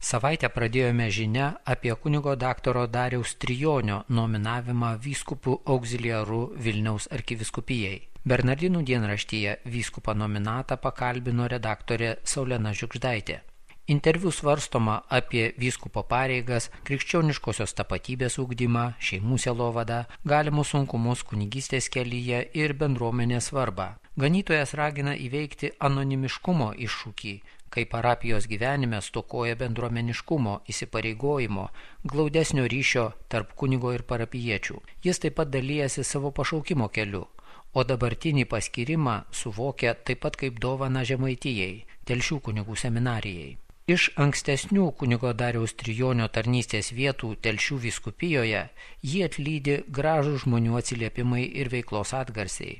Savaitę pradėjome žinią apie kunigo daktaro Dariaus Trijonio nominavimą vyskupų auxiliaru Vilniaus arkivyskupijai. Bernardinų dienraštyje vyskupą nominatą pakalbino redaktorė Saulena Žiugždaitė. Interviu svarstoma apie vyskupo pareigas, krikščioniškosios tapatybės ugdymą, šeimų sielovadą, galimus sunkumus kunigystės kelyje ir bendruomenės svarbą. Ganytojas ragina įveikti anonimiškumo iššūkį, kai parapijos gyvenime stokoja bendruomeniškumo, įsipareigojimo, glaudesnio ryšio tarp kunigo ir parapijiečių. Jis taip pat dalyjasi savo pašaukimo keliu, o dabartinį paskyrimą suvokia taip pat kaip dovaną Žemaitijai, Telšių kunigų seminarijai. Iš ankstesnių kunigo Dariaus Trijonio tarnystės vietų Telšių vyskupijoje jį atlydi gražų žmonių atsiliepimai ir veiklos atgarsiai.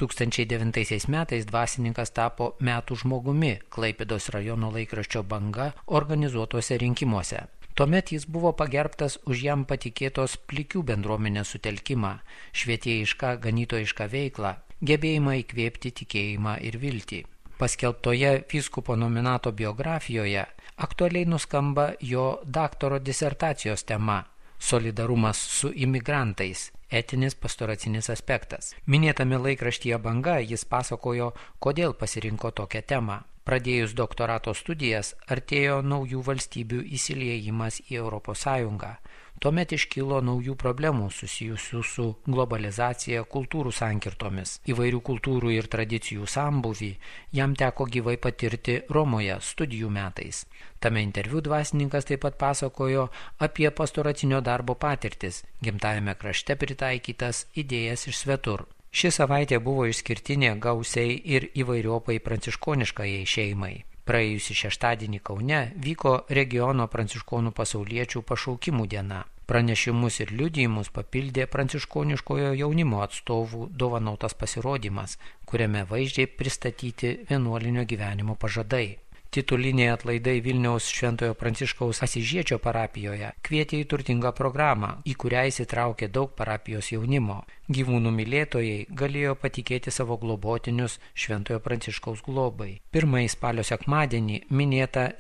2009 metais dvasininkas tapo metų žmogumi Klaipėdos rajono laikraščio Banga organizuotuose rinkimuose. Tuomet jis buvo pagerbtas už jam patikėtos plikių bendruomenės sutelkimą, švietėjišką, ganytojišką veiklą, gebėjimą įkvėpti tikėjimą ir viltį. Paskelbtoje vyskupo nominato biografijoje aktualiai nuskamba jo daktaro disertacijos tema – solidarumas su imigrantais, etinis pastoracinis aspektas. Minėtame laikraštyje Banga jis pasakojo, kodėl pasirinko tokią temą. Pradėjus doktorato studijas, artėjo naujų valstybių įsiliejimas į ES. Tuomet iškilo naujų problemų susijusių su globalizacija, kultūrų sankirtomis, įvairių kultūrų ir tradicijų sambūvį, jam teko gyvai patirti Romoje studijų metais. Tame interviu dvasininkas taip pat pasakojo apie pastoracinio darbo patirtis, gimtajame krašte pritaikytas idėjas iš svetur. Ši savaitė buvo išskirtinė gausiai ir įvairiopai pranciškoniškajai šeimai. Praėjusį šeštadienį Kaune vyko regiono pranciškonų pasauliečių pašaukimų diena. Pranešimus ir liudijimus papildė pranciškoniškojo jaunimo atstovų dovanotas pasirodymas, kuriame vaizdžiai pristatyti vienuolinio gyvenimo pažadai. Tituliniai atlaidai Vilniaus Šventojo Pranciškaus Asyžiečio parapijoje kvietė į turtingą programą, į kurią įsitraukė daug parapijos jaunimo. Gyvūnų mylėtojai galėjo patikėti savo globotinius Šventojo Pranciškaus globai. Pirmąjį spalio sekmadienį minėta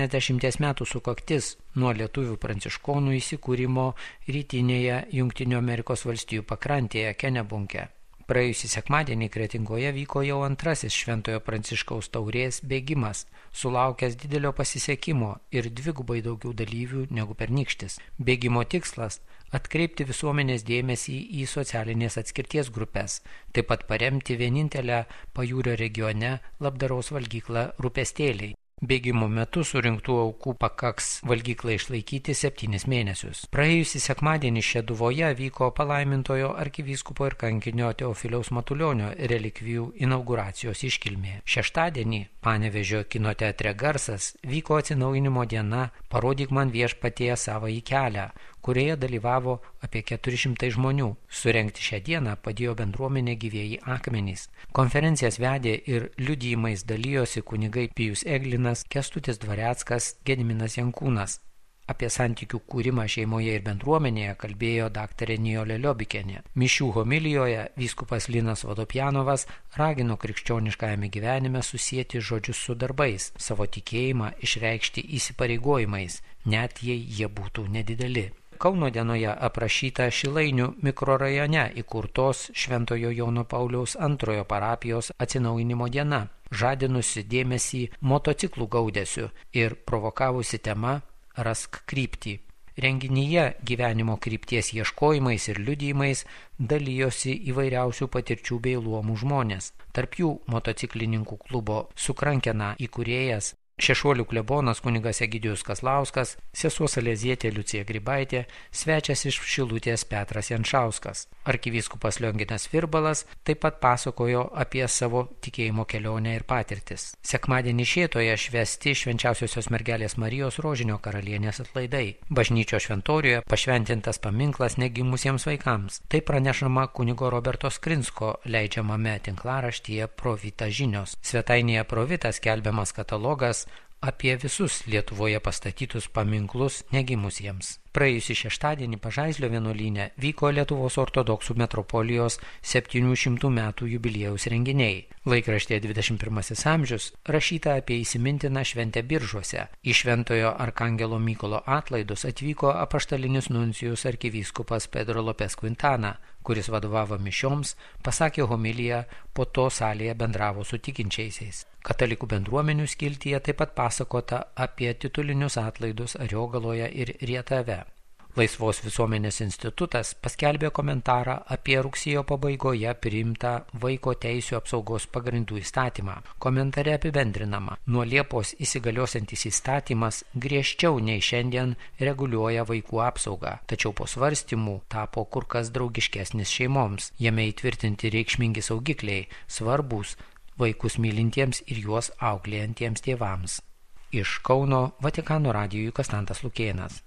70 metų sukaktis nuo lietuvių pranciškonų įsikūrimo rytinėje Jungtinių Amerikos valstijų pakrantėje Kenebunke. Praėjusį sekmadienį Kretingoje vyko jau antrasis Šventojo Pranciškaus taurės bėgimas, sulaukęs didelio pasisekimo ir dvigubai daugiau dalyvių negu pernykštis. Bėgimo tikslas – atkreipti visuomenės dėmesį į socialinės atskirties grupės, taip pat paremti vienintelę pajūrio regione labdaros valgyklą Rūpestėliai. Bėgimo metu surinktų aukų pakaks valgyklai išlaikyti 7 mėnesius. Praėjusį sekmadienį Šeduvoje vyko palaimintojo arkivyskupo ir kankinio Teofiliaus Matulionio relikvijų inauguracijos iškilmė. Šeštadienį Panevėžio kino teatre Garsas vyko atsinaujinimo diena Parodyk man viešpatie savąjį kelią, kurioje dalyvavo apie 400 žmonių. Surengti šią dieną padėjo bendruomenė Gyvieji akmenys. Konferencijas vedė ir liudijimais dalijosi kunigai Pijus Eglinas, Kęstutis Dvareckas, Gediminas Jankūnas. Apie santykių kūrimą šeimoje ir bendruomenėje kalbėjo daktarė Nijolė Liobikienė. Mišių homilijoje vyskupas Linas Vodopjanovas ragino krikščioniškajame gyvenime susieti žodžius su darbais, savo tikėjimą išreikšti įsipareigojimais, net jei jie būtų nedideli. Kauno dienoje aprašyta Šilainių mikrorajone įkurtos Šventojo Jono Pauliaus II parapijos atsinaujinimo diena, žadinusi dėmesį motociklų gaudesiu ir provokavusi tema Rask kryptį. Renginyje gyvenimo krypties ieškojimais ir liudijimais dalijosi įvairiausių patirčių bei luomų žmonės. Tarp jų motociklininkų klubo Sukrankena įkūrėjas, Šešuolių klebonas kunigas Egidijus Kazlauskas, sesuo Salezietė Liucija Grybaitė, svečias iš Šilutės Petras Jančauskas. Arkivyskupas Lionginas Virbalas taip pat pasakojo apie savo tikėjimo kelionę ir patirtis. Sekmadienį Šėtoje švęsti Švenčiausiosios mergelės Marijos Rožinio karalienės atlaidai. Bažnyčios šventoriuje pašventintas paminklas negimusiems vaikams. Tai pranešama kunigo Roberto Skrinsko leidžiamame tinklaraštyje Provita žinios. Svetainėje Provita skelbiamas katalogas apie visus Lietuvoje pastatytus paminklus negimusiems. Praėjusį šeštadienį Pažaislio vienuolyne vyko Lietuvos ortodoksų metropolijos 700 metų jubiliejaus renginiai. Laikraštyje 21 amžius rašyta apie įsimintiną šventę Biržuose. Į Šventojo Arkangelo Mykolo atlaidus atvyko apaštalinis nuncijus arkivyskupas Pedro Lopes Quintana, kuris vadovavo mišioms, pasakė homiliją, po to salėje bendravo su tikinčiaisiais. Katalikų bendruomenių skiltyje taip pat pasakota apie titulinius atlaidus Ariogaloje ir Rietave. Laisvos visuomenės institutas paskelbė komentarą apie rugsėjo pabaigoje priimtą Vaiko teisių apsaugos pagrindų įstatymą. Komentare apibendrinama, nuo Liepos įsigaliosiantis įstatymas griežčiau nei šiandien reguliuoja vaikų apsaugą, tačiau po svarstymų tapo kur kas draugiškesnis šeimoms. Jame įtvirtinti reikšmingi saugikliai, svarbūs vaikus mylintiems ir juos auklėjantiems tėvams. Iš Kauno Vatikano radijui Konstantas Lukėnas.